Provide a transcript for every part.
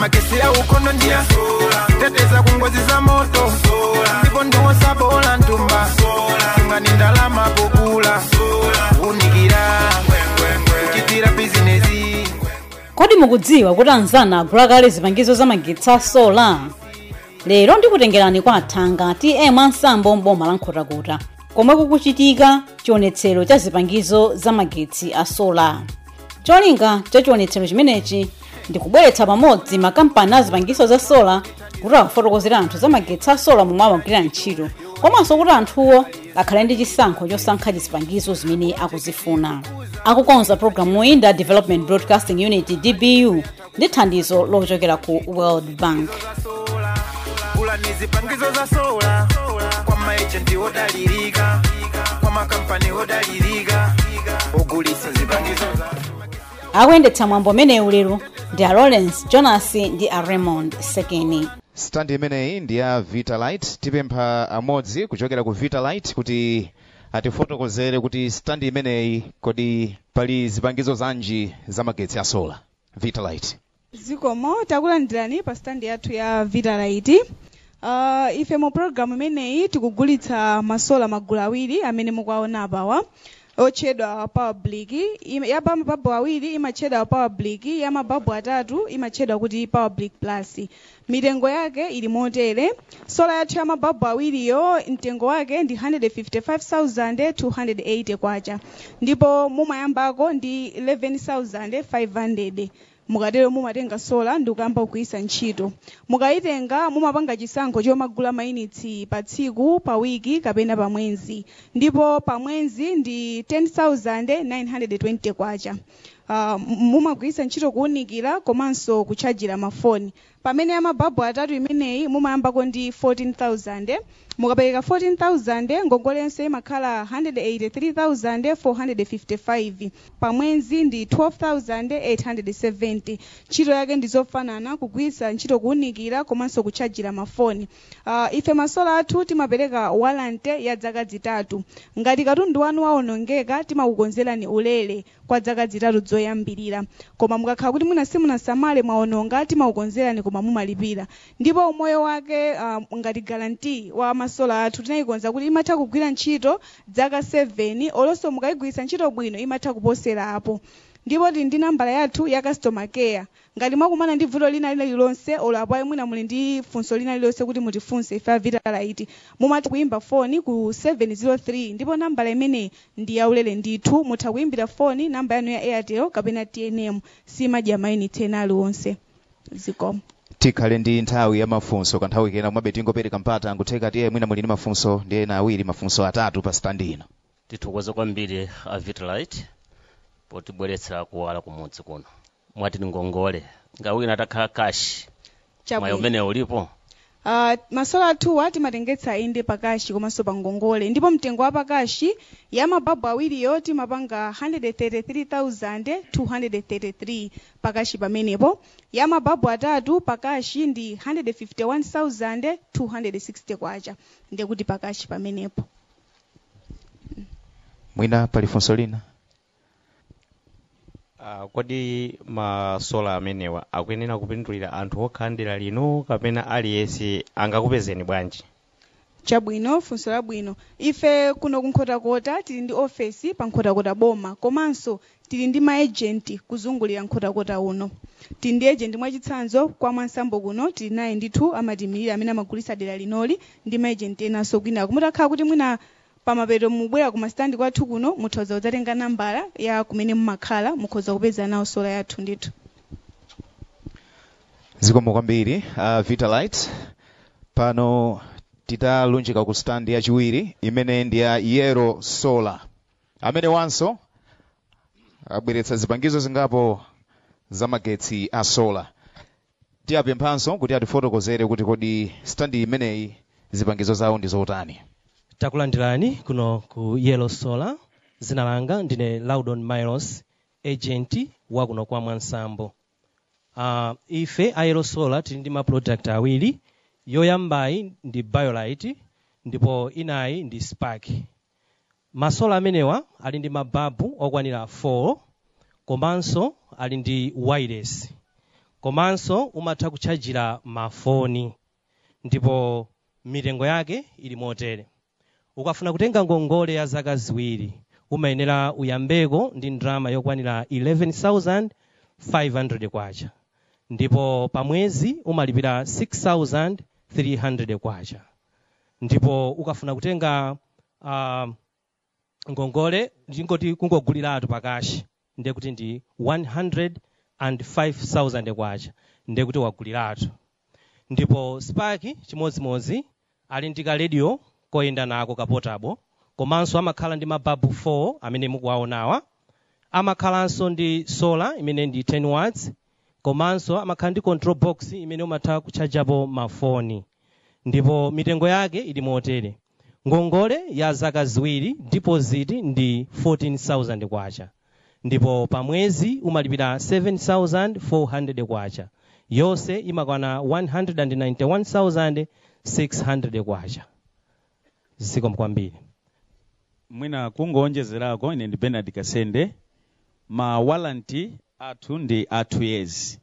magesi ya ukono ndia teteza kungozi za moto ndipo ndosa bola ntumba ngani ndalama pokula unikira kuchitira business. Kodi mukudziwa kuti anzana agula kale zipangizo za magetsi a sola? Lero ndikutengerani kwa athanga TM Ansambo mboma la Nkhotakota komwe kukuchitika chionetsero cha zipangizo za magetsi a sola. Cholinga cha chionetsero chimenechi ndikubweretsa pamodzi makampani a zipangizo za sola kuti afotokozera anthu za magetsi a sola momwe amagwira ntchito, komanso kuti anthuwo akhale ndi chisankho chosankha zipangizo zimene akuzifuna. Akukonza programu iyi ndi Development Broadcasting Unit DBU ndi thandizo lochokera ku World Bank. Zipangizo za sola kwa maagent odalirika, kwa makampani odalirika, ogulisa zipangizo za akuyendetsa mwambo umenewu lero ndi a Lawrence Jonas ndi a Raymond Sekeni. Stand imeneyi ndi ya Vitalite. Tipempha amodzi kuchokera ku Vitalite kuti atifotokozere kuti stand imeneyi kodi pali zipangizo zanji za magetsi a sola. Vitalite. Zikomo takulandirani pa stand yathu ya Vitalite. Ife mu program imeneyi tikugulitsa masola magulu awiri amene mukuwaona apawa otchedwa Power Brick. Ya mababu awiri imatchedwa Power Brick, ya mababu atatu imatchedwa kuti Power Brick Plus. Mitengo yake ili motere: sola yathu ya mababu awiriyo mtengo wake ndi 155,280 kwacha, ndipo mumayambako ndi 11,500. Mukatero mumatenga sola ndikuyamba kugwiritsa ntchito. Mukayitenga mumapanga chisankho chomagula mainitsi pa tsiku, pa wiki kapena pa mwezi, ndipo pa mwezi ndi 10,920 kwacha. Mumagwiritsa ntchito kuunikira komanso kuchajira mafoni. Pamene ya mababu atatu imeneyi mumayambako ndi 14,000. Mukapereka 14,000 ngongolenso imakhala 183,455. Pa mwezi ndi 12,870. Ntchito yake ndizofanana, kugwiritsa ntchito kuunikira komanso kuchajira mafoni. Ife masola athu timapereka warranty ya zaka zitatu. Ngati katundu wanu waonongeka timakukonzerani ulere kwa zaka zitatu zoyambirira. Koma mukakhala kuti mwina simunasamale mwaononga timakukonzerani koma mumalipira. Ndipo umoyo wake ngati guarantee wa masola athu tinayikonza kuti imatha kugwira ntchito zaka 7, olonso mukayigwiritsa ntchito bwino imatha kuposera apo. Ndipo ndi nambala yathu ya customer care. Ngati mwakumana ndi vuto lina lililonse olapo mwina muli ndi funso lina lililonse kuti mutifunse ife a Vitalite, mumatha kuimba foni ku 703, ndipo nambala imene ndi yaulere ndithu. Mutha kuimbira foni namba yanu ya Airtel kapena TNM, simadya mainitsi ena aliwonse. Zikomo. Tikhale ndi nthawi ya mafunso kanthawi kena mwabe tingopereka mpata ngutheka tiye mwina muli ndi mafunso ndi ena awiri mafunso atatu pa stand ino. Tithokoza kwambiri a Vitalite potibweretsera kuwala kumudzi kuno. Mwati ngongole ngawina atakhala cash mwayo umene ulipo. Masola athu timatengetsa inde pakashi komanso pa ngongole, ndipo mtengo wa pakashi ya mababu awiriyo timapanga 133,233 pakashi pamenepo. Ya mababu atatu pakashi ndi 151,260 kwacha, ndiye kuti pakashi pamenepo. Mwina pali funso lina? Kodi masola amenewa akuyenera kupindulira anthu okhandira lino kapena aliyense angakupezeni bwanji? Chabwino, funso labwino. Ife kuno ku Nkhotakota tili ndi ofesi pa Nkhotakota boma, komanso tili ndi maagent kuzungulira Nkhotakota uno. Tili ndi agent mwachitsanzo kwa Mwansambo kuno tili naye ndithu amatimirira amene amagulitsa dera linoli, ndi maagent enanso kwina. Kumutakhala kuti mwina pamapeto mubwera ku mastandi kwathu kuno muthoza kudzatenga nambala ya kumene mumakhala mukhoza kupeza nawo sola yathu ndithu. Zikomo kwambiri Vitalite. Pano titalunjika ku stand yachiwiri imene ndi ya Yellow Solar. Amene wanso abweretsa zipangizo zingapo za magetsi a sola. Tiyapemphanso kuti atifotokozere kuti kodi stand imeneyi zipangizo zawo ndi zotani. Takulandirani kuno ku Yellow Solar. Zina langa ndine Laudon Milos, agent wa kuno kwa Mwansambo. Ife a Yellow Solar tili ndi ma product awiri. Yoyambayi ndi BioLite ndipo inayi ndi Spark. Masola amenewa ali ndi mababu okwanira 4 komanso ali ndi wireless. komanso umatha kutchajira mafoni, ndipo mitengo yake ili motere. Ukafuna kutenga ngongole ya zaka ziwiri umayenera uyambeko ndi ndalama yokwanira 11,500 kwacha, ndipo pa mwezi umalipira 6,300 kwacha. Ndipo ukafuna kutenga ngongole ndingoti kungoguliratu pakashi ndiye kuti ndi 105,000 kwacha, ndiye kuti waguliratu. Ndipo Spark chimodzimodzi ali ndi ka radio koyenda nako kapotabo, komanso amakhala ndi mababu 4 amene mukuwaonawa, amakhalanso ndi solar imene ndi 10 watts, komanso amakhala ndi control box imene umatha kutchajapo mafoni. Ndipo mitengo yake ili motere: ngongole ya zaka ziwiri deposit ndi 14,000 kwacha, ndipo pa mwezi umalipira 7,400 kwacha, yonse imakwana 191,600 kwacha. Zikomo kwambiri. Mwina kungoonjezerako, ine ndi Bernard Kasende, ma warranty athu ndi 2 years.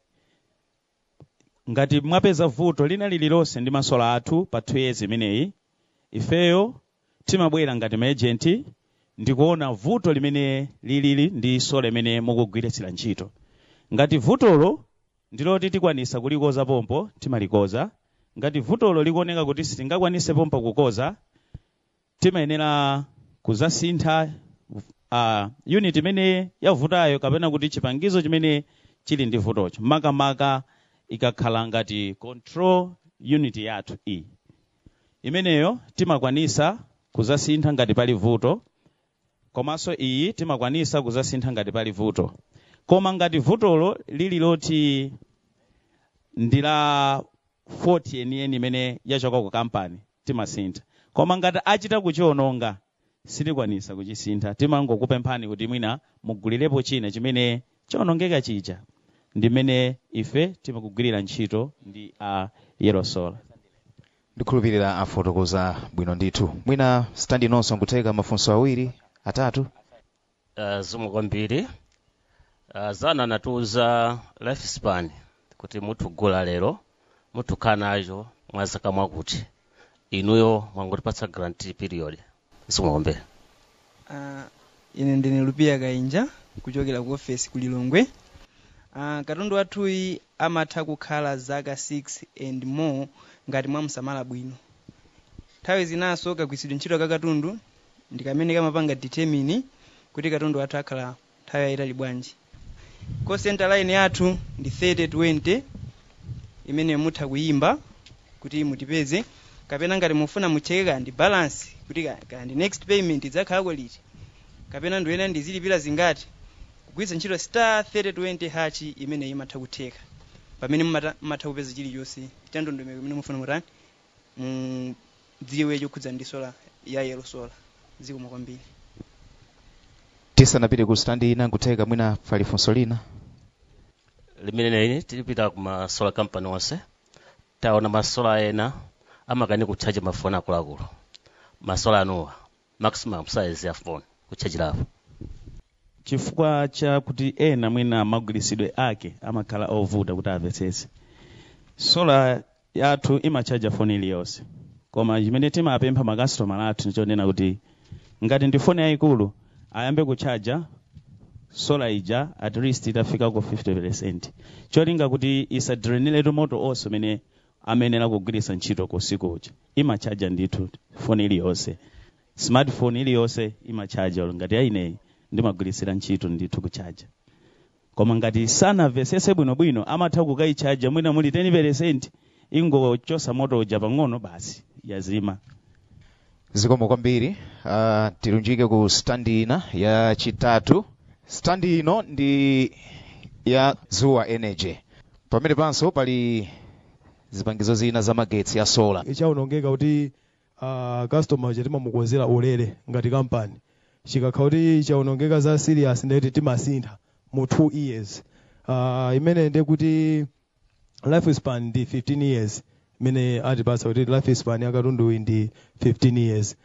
Ngati mwapeza vuto lina lililonse ndi masola athu pa 2 years imeneyi, ifeyo timabwera ngati maagent ndikuona vuto limene lilili ndi sola imene mukugwiritsira ntchito. Ngati vutolo ndiloti tikwanisa kulikoza pompo, timalikoza. Ngati vutolo likuoneka kuti sitingakwanise pompo kukoza, timayenera kuzasintha unit imene yavutayo kapena kuti chipangizo chimene chili ndi vutocho. Makamaka ikakhala ngati control unit yathu imeneyo timakwanisa kuzasintha ngati pali vuto, komanso iyi timakwanisa kuzasintha ngati pali vuto. Koma ngati vutolo lililoti ndila 40 yeniyeni imene yachoka ku kampani, timasintha. Koma ngati achita kuchiononga, sitikwanisa kuchisintha. Timangokupemphani kuti mwina mugulirepo china chimene chionongeka chija. Ndimene ife timakugwirira ntchito ndi Yellow Solar. Ndikhulupirira afotokoza bwino ndithu. Mwina standi nonso nkuteka mafunso awiri atatu. Zomwe kwambiri. Zana natuza lifespan kuti mutugula lero mutukana nacho mwazaka mwakuti. Inuyo mwangotipatsa guarantee period. Zomwe kwambiri. Ine ndine Lupia Kainja kuchokera ku office ku Lilongwe. Katundu wathuyi amatha kukhala zaka 6 and more ngati mwamusamala bwino. Nthawi zinaso kagwiritsidwe ntchito ka katundu ndikamene kamapanga determine kuti katundu wathu akhala nthawi yayitali bwanji. Call center line yathu ndi 3020 imene mutha kuyimba kuti mutipeze, kapena ngati mufuna mucheke ndi balance kuti kandi next payment idzakhala liti, kapena ndiwena ndizilipira zingati, kugwiritsa ntchito *3020 hachi imene imatha kutheka pamene mumatha kupeza chilichonse cha ndondomeko imene mufuna mutani dziwe chokhudza ndi solar ya Yellow Solar. Zikomo kwambiri. Tisanapite ku standi ina nkuteka mwina pali funso lina limene tilipita ku ma solar company onse, taona masola ena amakani kuchaja mafoni akuluakulu. Masola anuwa maximum size ya phone kuchajirapo. Chifukwa cha kuti ena mwina magwiritsidwe ake amakhala ovuta kuti amvetsetse. Sola yathu imachaja phone iliyonse, koma chimene timapempha makastomala athu ndichonena kuti ngati ndi phone yayikulu ayambe kuchaja sola ija at least itafika ku 50%, cholinga kuti isadrainire moto onse amene amenera kugwiritsa ntchito kusiku uja. Imachaja ndithu phone iliyonse, smartphone iliyonse imachaja. Ngati yayineyi ndimagwiritsira ntchito ndithu kuchaja. Koma ngati sanamvetsetse bwinobwino amatha kukayichaja mwina muli 10%, ingochosa moto uja pang'ono basi yazima. Zikomo kwambiri. Tilunjike ku standi ina ya chitatu. Standi ino ndi ya Zuwa Energy. Pamene panso pali zipangizo zina za magetsi ya solar. Ichaonongeka kuti customer chetima mukonzera ulere ngati kampani. Chikakhala kuti chaonongeka za serious ndeti timasintha mu 2 years. Imene ndi kuti life span ndi 15 years. Mene atipasa kuti life span ya katundu ndi 15 years.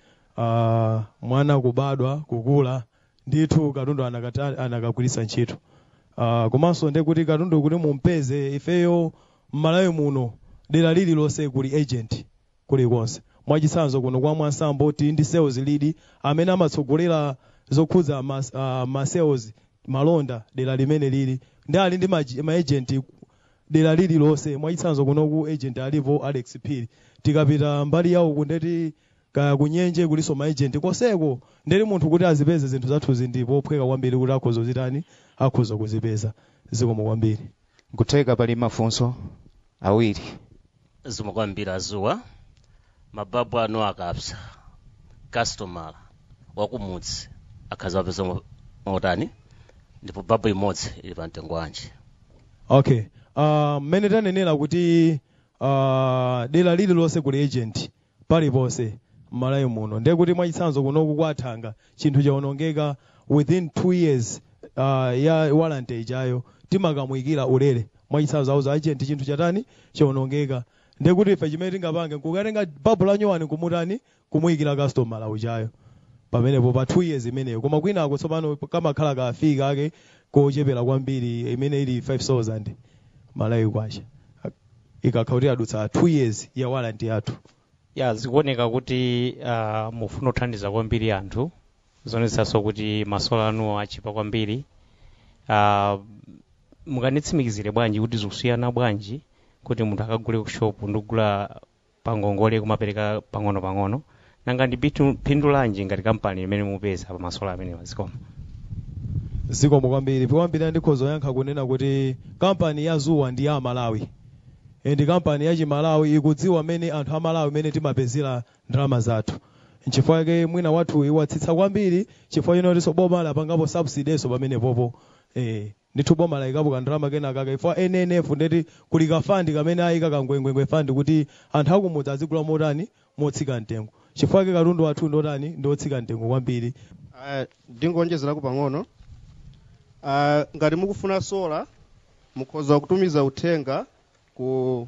Mwana kubadwa kukula ndithu katundu anakagwiritsa ntchito. komanso ndi kuti katundu kuti mumpeze ifeyo m'Malawi muno dera lililonse kuli agent kulikonse. Mwachitsanzo kuno kwa Mwansambo tili ndi sales lead amene amatsogolera zokhudza ma sales malonda dera limene lili ndi ali ndi ma agent dera lililonse. Mwachitsanzo kuno ku agent alipo Alex Phiri, tikapita mbali yawo kundeti kaya kunyenje kuliso ma agent koseko ndeli munthu kuti azipeze zinthu zathuzi ndipo ophweka kwambiri kuti akhoza zitani akhoza kuzipeza zikomo kwambiri. Nkutheka pali mafunso awiri. Zikomo kwambiri azuwa mababu ano akapsa customer wakumudzi akhaza wapeza motani ndipo babu imodzi ili pa mtengo wanji. Okay, mmene tanenera kuti dera lililonse kuli agent paliponse m'Malawi muno ndiye kuti mwachitsanzo kunoku kwathanga chinthu chaonongeka within 2 years ya warranty ijayo timakamuyikira ulere. Mwachitsanzo auza agent chinthu chatani chaonongeka ndiye kuti ife chimene tingapange nkukatenga babu la nyowani kumutani kumuyikira customer la ujayo pamenepo pa 2 years imeneyo. Koma kwina akutsopano kamakhala kafika ake kochepera kwambiri imene ili 5,000 Malawi kwacha ikakhautira adutsa 2 years ya warranty yathu. Ya zikuoneka kuti mufuna kuthandiza kwambiri anthu zonetsanso kuti masola anuwo achipa kwambiri. Mukanitsimikizire bwanji kuti zikusiyana bwanji kuti munthu akagule ku shop ndikugula pangongole kumapereka pang'ono nanga ndi phindu lanji ngati kampani imene mupeza pa masola amene wazikoma? Zikomo kwambiri kwambiri ndikhoza yankha kunena kuti kampani ya Zuwa ndi ya Malawi ndi kampani ya Malawi ikudziwa amene anthu a Malawi amene timapezera ndalama zathu. Nchifukwa yake mwina wathu iwatsitsa kwambiri chifukwa chino tiso boma lapangapo subsidy eso pamene popo ndithu boma laikapo kandalama kenaka ifwa NNF ndeti kuli kafandi kamene ayika kangwengwengwe fandi kuti anthu akumudzi azigula motani motsika mtengo. Chifukwa yake katundu wathu ndotani ndotsika mtengo kwambiri. Ndingonjezerako pang'ono. Ngati mukufuna sola mukhoza kutumiza uthenga ku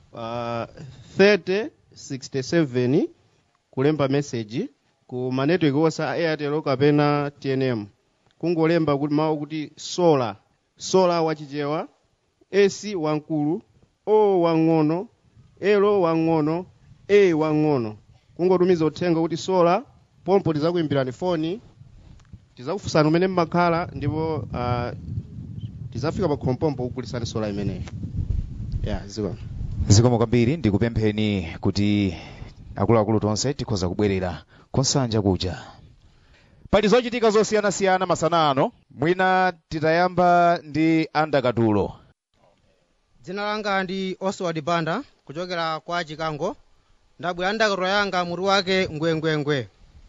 3067 kulemba message ku manetwork osa Airtel kapena TNM kungolemba kuti mawu kuti sola wachichewa AC wankulu O wang'ono L wang'ono A wang'ono kungotumiza uthenga kuti sola pompo tizakuimbirani foni tizakufunsani umene mmakhala ndipo tizafika pa khompompo kugulisani sola imeneyi. Zikomo kwambiri ndikupempheni kuti akuluakulu tonse tikhoza kubwerera konsanja kuja. Pali zochitika zosiyanasiyana masana ano mwina titayamba ndi Andakatulo. Dzina langa ndi Oswald Banda kuchokera kwa Chikango. Ndabwera ndakatulo yanga mutu wake ngwengwengwe.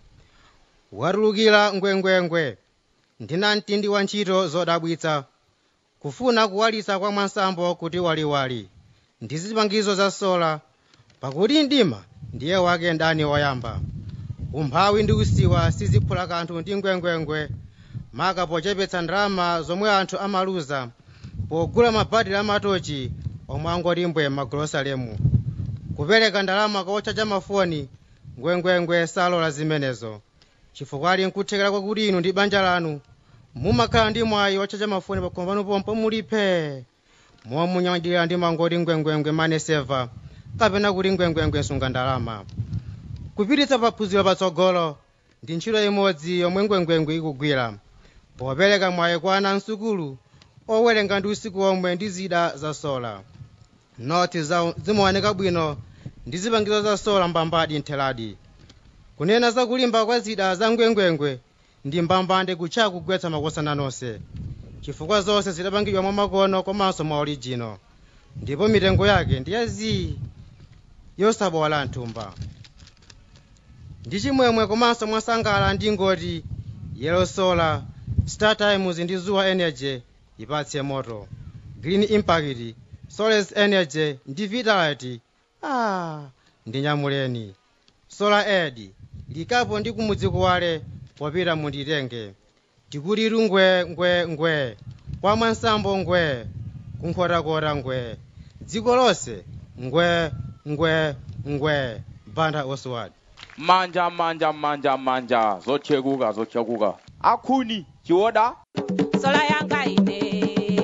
Warulukira ngwengwengwe ndina mtindi wa ntchito zodabwitsa kufuna kuwalitsa kwa Mwansambo kuti waliwali ndi zipangizo za sola pakuti mdima ndiye wake ndani woyamba. Umphawi ndi usiwa siziphula kanthu ndi ngwengwengwe maka pochepetsa ndalama zomwe anthu amaluza pogula mabatiri amatochi omwe angoti mbwe m'magrosalemu kupereka ndalama kwa ochaja mafoni. Ngwengwengwe salola zimenezo chifukwa ali nkuthekera kwakuti inu ndi banja lanu mumakhala ndi mwayi ochaja mafoni pakombano pompo mulipe momunyadira ndi mangoti ngwengwengwe mane seva kapena kuti ngwengwengwe sunga ndalama. Kupititsa paphunziro patsogolo ndi ntchito imodzi yomwe ngwengwengwe ikugwira popereka mwayi kwa ana msukulu owerenga ndi usiku omwe ndi zida za sola. Noti zimaoneka bwino ndi zipangizo za sola mbambadi ntheladi. Kunena za kulimba kwa zida za ngwengwengwe ndi mbambande kucha kugwetsa makosana nonse chifukwa zonse zidapangidwa mwa makono komanso mwa original ndipo mitengo yake ndi yazi yosabola nthumba. Ndi chimwemwe komanso mwasangala ndi ngoti Yellow Solar, Star Times ndi Zuwa Energy ipatse moto. Green Impact, Solar Energy ndi Vitality ndi nyamuleni. Solar Aid likapo ndi kumudzi kuwale popita munditenge. Tikutiru ngwe kwa Mwansambo ngwe kunkhotakota ngwe dziko lonse ngwe Banda Oswald. Manja zochekuka akhuni chiwoda sola yanga ine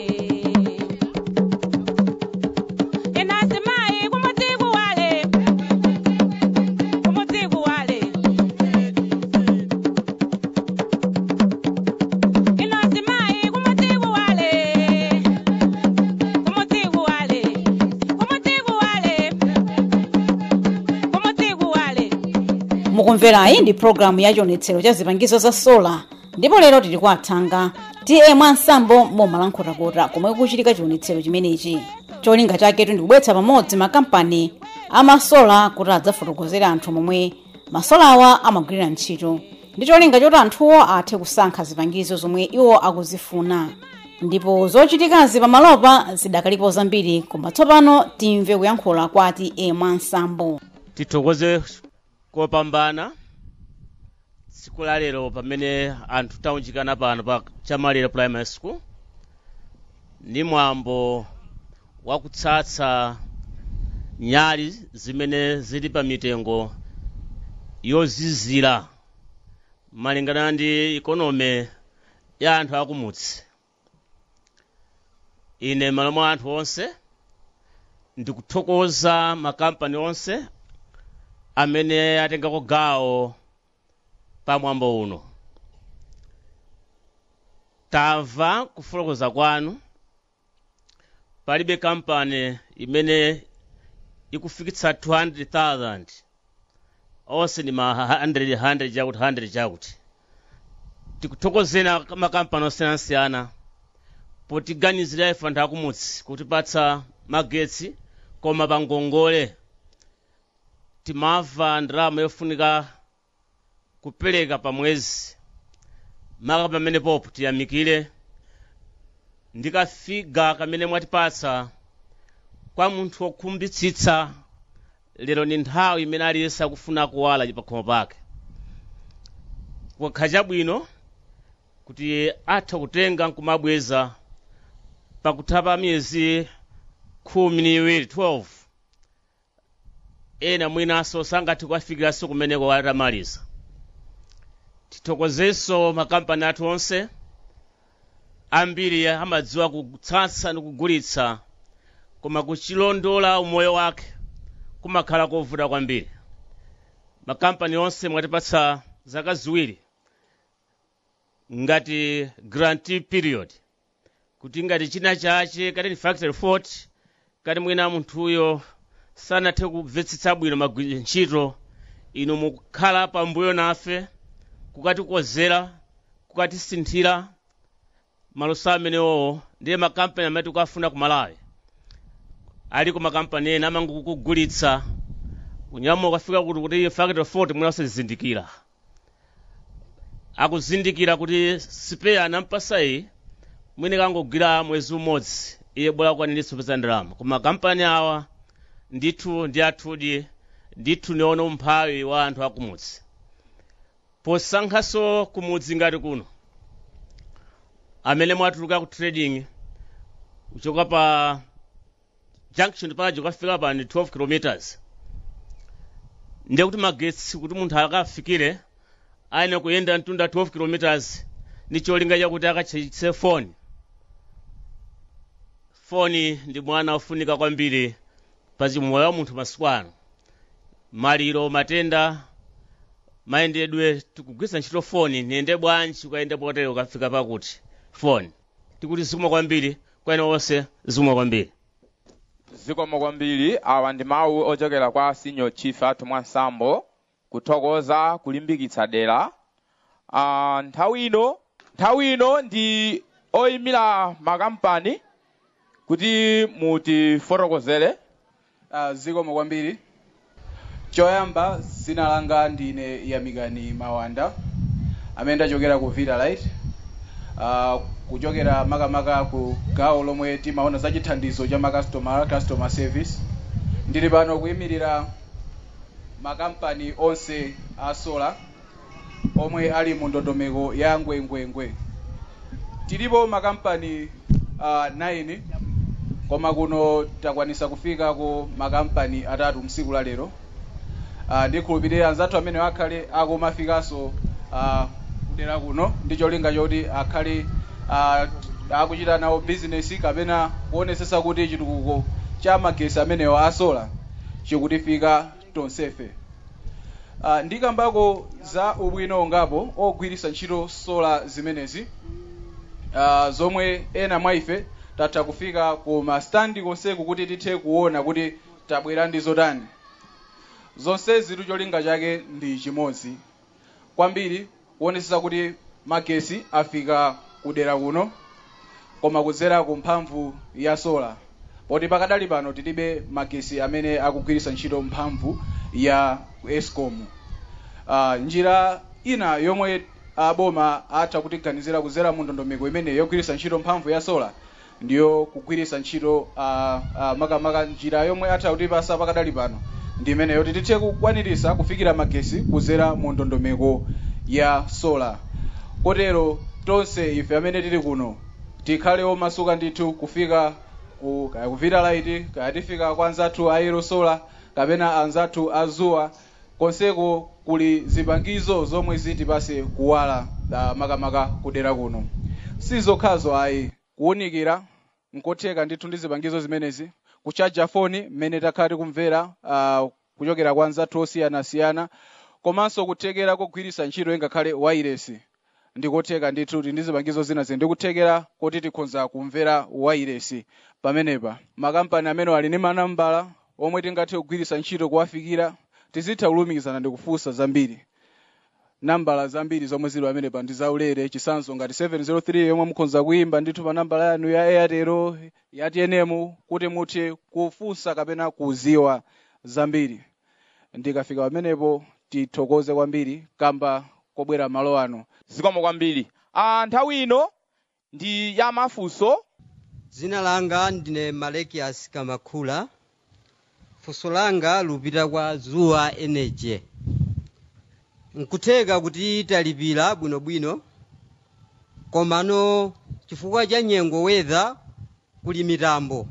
mukumverayi ndi programu ya chionetsero cha zipangizo za sola, ndipo lero tili kwa Athanga TM Mwansambo Momalankhota komwe kuchitika chionetsero chimenechi. Cholinga chake ndi kubweretsa pamodzi makampani amasola kuti adzafotokozera anthu momwe masolawa amagwirira ntchito, ndi cholinga choti anthuwo athe kusankha zipangizo zomwe iwo akuzifuna. Ndipo zochitikazi pamalopa zidakalipo zambiri, koma tsopano timve kuyankhula kwa TM Mwansambo. Tithokoze kopambana tsiku la lero pamene anthu taunjikana pano pa Chamalire Primary School ndi mwambo wakutsatsa nyali zimene zili pa mitengo yozizira malingana ndi ikonomi ya anthu akumutsi. Ine malo mwa anthu onse ndikuthokoza makampani onse amene atengako gawo pa mwambo uno. Tamva kufotokoza kwanu, palibe kampani imene ikufikitsa 200,000 onse ni ma 100 chakuti 100 chakuti. Tikuthokozena makampani osiyanasiyana potiganizira ife anthu akumutsi kutipatsa magetsi, koma pa ngongole timamva ndalama yofunika kupereka pa mwezi. Maka pamene popo tiyamikire ndikafiga kamene mwatipatsa kwa munthu wokhumbitsitsa lero ni nthawi imene aliyense akufuna kuwala pa khomo pake. Kukhala bwino kuti atha kutenga nkumabweza pakutha miyezi 12 ena mwinaso sangati kufikiraso kumeneko atamaliza. Tithokozenso makampani athu onse ambiri amadziwa kutsatsa ndi kugulitsa, koma kuchilondola umoyo wake kumakhala kovuta kwambiri. Makampani onse mwatipatsa zaka ziwiri ngati guarantee period, kuti ngati china chache kati ni factory fault, kati mwina munthuyo sanathe kumvetsetsa bwino magwiridwe ntchito, inu mukhala pambuyo nafe kukatikozera, kukatisinthira maluso amenewo. Ndiye makampani amene tikufuna ku Malawi aliko makampani ena amangokugulitsa unyamo ukafika kuti factory fault mwina osazindikira, akuzindikira kuti spare anampasa iyi mwine kangogwira mwezi umodzi iye bora kwaniritsa kupeza ndalama. Koma kampani awa ndithu ndi athudi, ndithu niona umphawi wa anthu akumudzi. Posankhaso kumudzi ngati kuno amene mwatuluka ku trading kuchoka pa junction paja ukafika pa 12 km, ndiye kuti magetsi kuti munthu akafikire aine kuyenda mtunda 12 km ndi cholinga chakuti akachitse foni. Foni ndi mwana ofunika kwambiri pa moyo wa munthu masiku ano. Maliro, matenda, mayendedwe, tikugwiritsa ntchito foni. Niyende bwanji ukayenda potero ukafika pakuti foni. Tikuti zikomo kwambiri kwa ena onse, zikomo kwambiri. Zikomo kwambiri. Awa ndi mawu ochokera kwa Senior Chief athu Mwansambo kuthokoza kulimbikitsa dera. Nthawi ino ndi oyimira makampani kuti mutifotokozere. Zikomo kwambiri. Choyamba dzina langa ndine Yamikani Mawanda amene ndachokera ku Vitalite, kuchokera makamaka ku gawo lomwe timaona za chithandizo cha customer service. Ndili pano kuyimirira makampani onse a solar omwe ali mu ndondomeko ya ngwengwengwe. Tilipo makampani 9, koma kuno takwanisa kufika ku makampani 3 msiku la lero. Ndikhulupirira anzathu amene akhale akumafikanso kudera kuno ndi cholinga choti akhale akuchita nawo business kapena kuonesesa kuti chitukuko cha magesi amenewo a solar chikutifika tonsefe. Ndikambako za ubwino ngapo ogwiritsa ntchito solar zimenezi, zomwe ena mwa ife tatha kufika ku mastandi konseku kuti tithe kuona kuti tabwera ndi zotani. zonsezi cholinga chake ndi chimodzi kwambiri kuonetsetsa kuti magesi afika kudera kuno koma kudzera ku mphamvu ya sola poti pakadali pano tilibe magesi amene akugwiritsa ntchito mphamvu ya Eskom. Njira ina yomwe aboma atha kutiganizira kudzera mu ndondomeko imene yogwiritsa ntchito mphamvu ya sola ndiyo kugwiritsa ntchito makamaka njira yomwe atha kutipasa pakadali pano ndi imene yoti tithe kukwaniritsa kufikira magesi kudzera mu ndondomeko ya sola. Kotero tonse ife amene tili kuno tikhale omasuka ndithu kufika ku Vitalite kaya tifika kwa anzathu a Yellow Solar kapena anzathu a Zuwa konseko kuli zipangizo zomwe zitipase kuwala makamaka kudera kuno. Sizokhazo ayi kuwunikira nkotheka ndithu ndi zipangizo zimenezi kuchaja foni mmene takhati kumvera kuchokera kwa anzathu osiyanasiyana komanso kuthekera kugwiritsa ntchito ngakhale wireless ndikotheka ndithu ndi zipangizo zina ndikuthekera kuti tikhonza kumvera wireless pamenepa. Makampani amene ali ndi manambala omwe tingathe kugwiritsa ntchito kuwafikira tizitha kulumikizana ndi kufunsa zambiri. Nambala zambiri zomwe zili pamenepa ndi zaulere chisanzo ngati 703 yomwe mukhonza kuimba ndithu pa nambala yanu ya Airtel ya TNM kuti muthe kufunsa kapena kuziwa zambiri. Ndikafika pamenepo tithokoze kwambiri kamba kobwera malo ano. Zikomo kwambiri. Nthawi ino ndi ya mafunso. Dzina langa ndine Malekias Kamakhula. Funso langa lupita kwa Zuwa Energy. Nkutheka kuti talipira bwinobwino komano chifukwa cha nyengo weather kuli mitambo.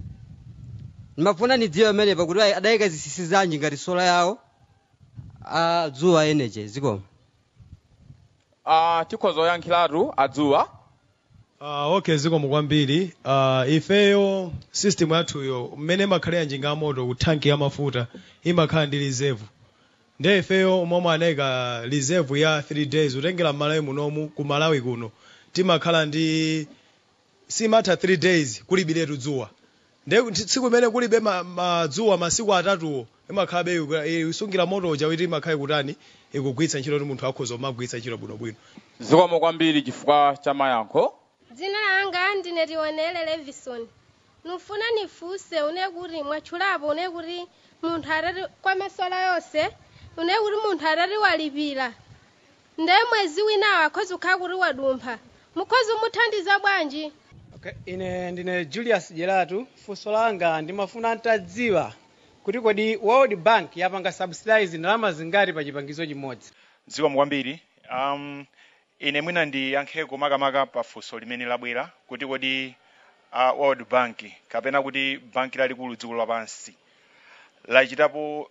Nimafuna nidziwe amene pakuti adayika zisisi zanji ngati sola yawo Zuwa Energy. Zikomo. Tikhoza kuyankhiratu Adzuwa. Okay, zikomo kwambiri. Ifeyo system yathuyo mmene makhale njinga moto ku tanki ya mafuta imakhala ndi reserve. Nde ifeyo momwe anayika reserve ya 3 days utengera Malawi munomu ku Malawi kuno timakhala ndi simatha 3 days kulibiretu dzuwa. Nde tsiku imene kulibe madzuwa masiku atatuwo imakhala isungira moto uja kuti imakhala kutani ikugwitsa ntchito kuti munthu akhoza kumagwitsa ntchito bwinobwino. Zikomo kwambiri chifukwa cha mayankho. Dzina langa ndine Tionele Levison. Nufuna nifunse une kuti mwachulapo une kuti munthu atati kwa masola yonse une kuti munthu atati walipira nde mwezi wina akhoza kukhala kuti wadumpha mukhoza muthandiza bwanji? Okay, ine ndine Julius Jelatu. Funso langa ndimafuna ntadziwa kuti kodi World Bank yapanga subsidize ndalama zingati pa chipangizo chimodzi. Zikomo kwambiri. Ine mwina ndi yankheko makamaka pa funso limene labwera kuti kodi World Bank kapena kuti banki lalikulu dziko lapansi lachitapo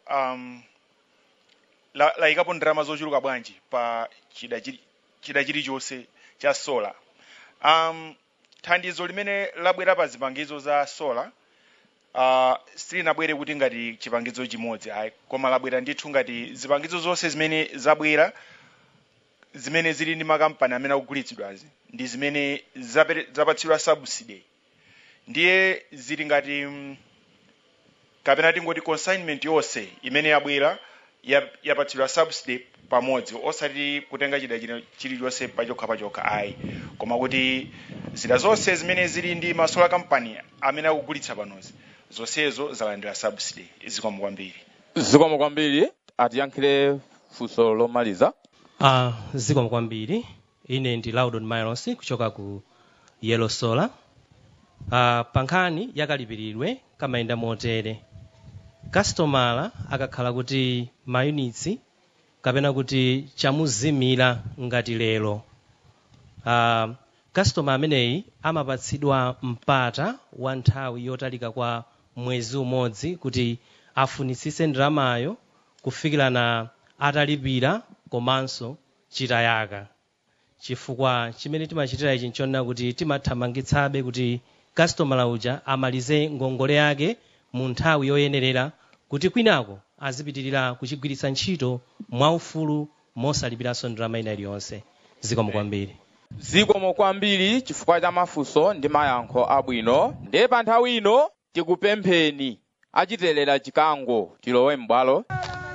layikapo ndalama zochuluka bwanji pa chida chilichonse cha sola. Thandizo limene labwera pa zipangizo za sola silinabwere kuti ngati chipangizo chimodzi ayi koma labwera ndithu ngati zipangizo zonse zimene zabwera zimene zili ndi makampani amene akugulitsidwazi ndi zimene zapatsidwa subsidy. Ndiye zili ngati kapena tingoti consignment yonse imene yabwera yapatsidwa subsidy pamodzi osati kutenga chida chilichonse pachokha ayi koma kuti zida zonse zimene zili ndi masola company amene akugulitsa panozi zonsezo zalandira subsidy. Zikomo kwambiri. Zikomo kwambiri. Atiyankhire funso lomaliza. Zikomo kwambiri. Ine ndi Laudon Miles kuchoka ku Yellow Solar. Pankhani yakalipiridwe kamayenda motere. Customer akakhala kuti maunits kapena kuti chamuzimira ngati lero. Customer ameneyi amapatsidwa mpata wa nthawi yotalika kwa mwezi umodzi kuti afunisise ndalamayo kufikirana atalipira komanso chitayaka. Chifukwa chimene timachitira ichi nchonena kuti timathamangitsabe kuti customer uja amalize ngongole yake mu nthawi yoyenerera kuti kwinako azipitirira kuchigwiritsa ntchito mwaufulu mosalipiranso ndalama ina iliyonse. Zikomo kwambiri. Zikomo kwambiri chifukwa cha mafunso ndi mayankho abwino. Ndiye pa nthawi ino tikupempheni achitelera chikango tilowe m'bwalo.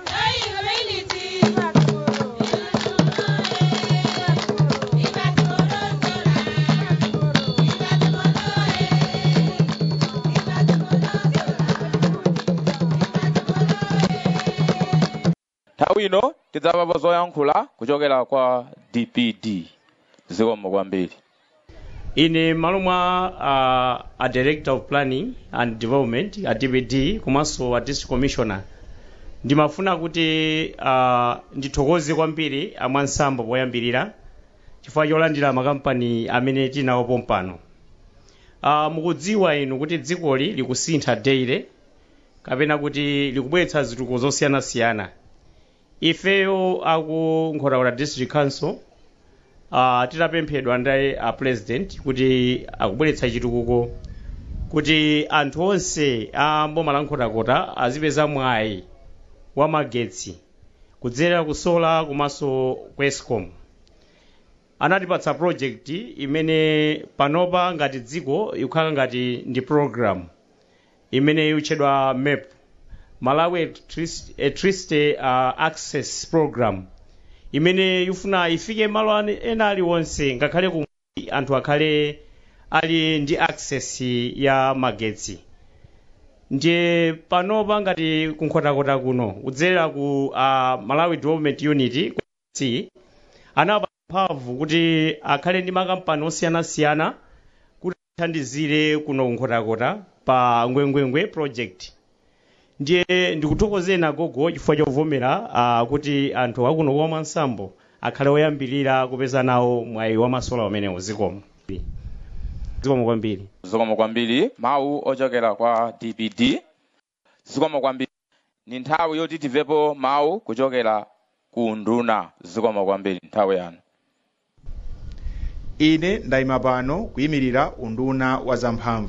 nthawi ino tidzamva zoyankhula kuchokera kwa DPD. Zikomo kwambiri. Ine malo mwa a Director of Planning and Development, a DPD, komanso a District Commissioner, ndimafuna kuti ndithokoze kwambiri amwansambo poyambirira chifukwa cholandira makampani amene tinawo pompano. Mukudziwa inu kuti dzikoli likusintha daily kapena kuti likubweretsa zitukuko zosiyanasiyana. Ifeyo aku Nkhotakota District Council tidapemphedwa ndi a president kuti akubweretsa chitukuko kuti anthu onse a mboma la Nkhotakota azipeza mwayi wa magetsi kudzera ku solar komanso ku Eskom. Anatipatsa project imene panopa ngati dziko ikukhala ngati ndi program imene yotchedwa MEP, Malawi Electricity Access Program, imene ifuna ifike malo ena aliwonse ngakhale ku anthu akhale ali ndi access ya magetsi. Ndiye panopa ngati ku Nkhotakota kuno kudzera ku Malawi Development Unit anapa mphamvu kuti akhale ndi makampani osiyanasiyana kuti athandizire kuno ku Nkhotakota pa ngwengwengwe project. Ndiye ndikuthokozeni gogo chifukwa chovomera kuti anthu akuno kwa Mwansambo akhale oyambirira kupeza nawo mwayi wa masola umenewo. Zikomo kwambiri. Zikomo kwambiri. Mawu ochokera kwa DPD. Zikomo kwambiri. Ni nthawi yoti timvepo mawu kuchokera ku nduna. Zikomo kwambiri nthawi yanu. Ine ndayima pano kuyimirira unduna wa zamphamvu.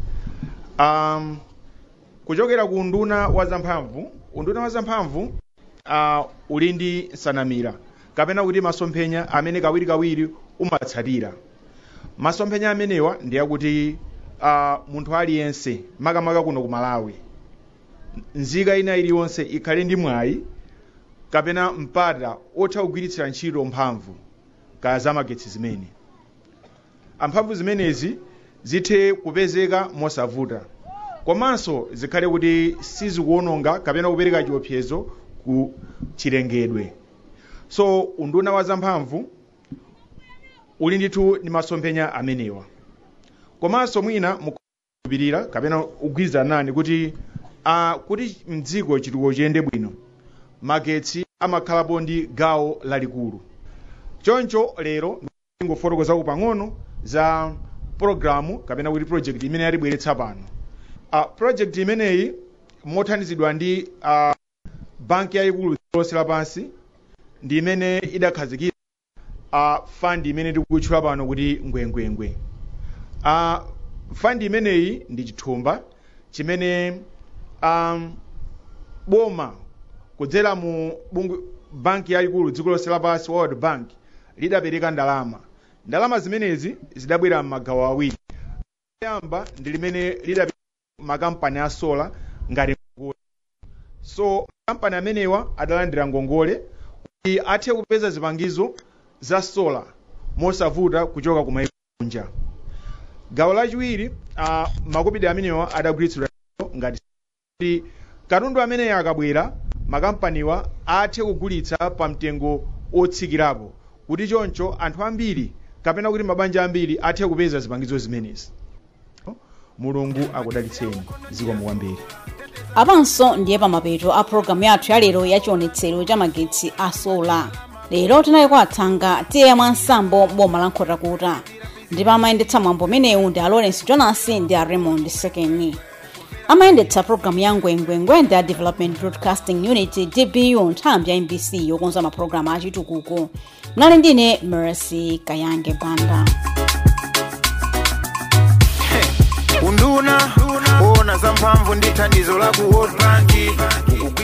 Kuchokera ku unduna wa zamphamvu, unduna wa zamphamvu uli ndi nsanamira kapena kuti masomphenya amene kawirikawiri umatsatira. Masomphenya amenewa ndi akuti munthu aliyense makamaka kuno ku Malawi, nzika ina iliyonse ikhale ndi mwayi kapena mpata otha kugwiritsira ntchito mphamvu ka zamagetsi zimene. Amphamvu zimenezi zithe kupezeka mosavuta, komanso zikhale kuti sizikuononga kapena kupereka chiopsezo ku chilengedwe. So unduna wa zamphamvu uli ndithu ndi masomphenya amenewa, komanso mwina mukupirira kapena kugwirizana nane kuti kuti mdziko chitukuko chiyende bwino magetsi amakhalapo ndi gawo lalikulu. Choncho lero ngofotokoza pang'ono za programu kapena kuti project imene yatibweretsa pano. Project imeneyi mothandizidwa ndi banki yayikulu lonse lapansi ndi imene idakhazikira fund imene tikutchula pano kuti ngwengwengwe. Fund imeneyi ndi chithumba chimene boma kudzera mu banki yayikulu dziko lonse lapansi World Bank lidapereka ndalama zimenezi zidabwera m'magawo awiri. Yamba ndi limene lidapereka makampani a solar ngati ngongole. So makampani amenewa adalandira ngongole kuti athe kupeza zipangizo za solar mosavuta kuchoka ku mayiko kunja. Gawo lachiwiri makopidwe amenewa adagwiritsidwa ngati katundu ameneyo akabwera makampaniwa athe kugulitsa pa mtengo otsikirapo kuti choncho anthu ambiri kapena kuti mabanja ambiri athe kupeza zipangizo zimenezi. Mulungu akudalitseni. Zikomo kwambiri. Apanso ndiye pamapeto a programu yathu ya lero ya chionetsero cha magetsi a solar. Lero tinali kwa Atsanga tiye Mwansambo boma la Nkhotakota. Ndipo amayendetsa mwambo umenewu ndi a Lawrence Jonas ndi a Raymond Sekeni. Amayendetsa programu ya ngwengwengwe ndi a Development Broadcasting Unit DBU nthambi ya MBC yokonza mapulogalamu achitukuko. Mnali ndine Mercy Kayange Banda. Unduna ona zamphamvu ndi thandizo la ku World Bank